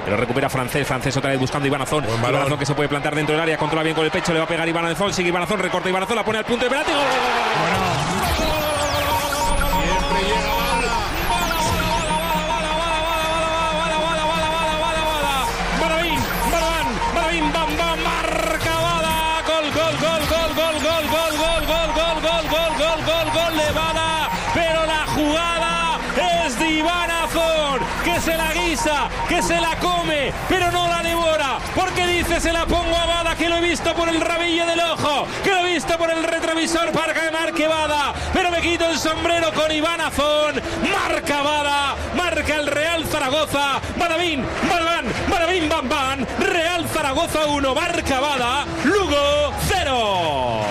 Pero recupera Francés otra vez buscando Iván Azón. Iván Azón que se puede plantar dentro del área, controla bien con el pecho, le va a pegar Iván Azón, sigue Iván Azón, recorta Iván Azón, la pone al punto de penalti. ¡Gol! Siempre llega se la guisa, que se la come, pero no la devora, porque dice se la pongo a Bada, que lo he visto por el rabillo del ojo, que lo he visto por el retrovisor para que marque Bada, pero me quito el sombrero con Iván Azón, marca Bada, marca el Real Zaragoza, Badabín, Badabán, Real Zaragoza 1, marca Bada, Lugo 0.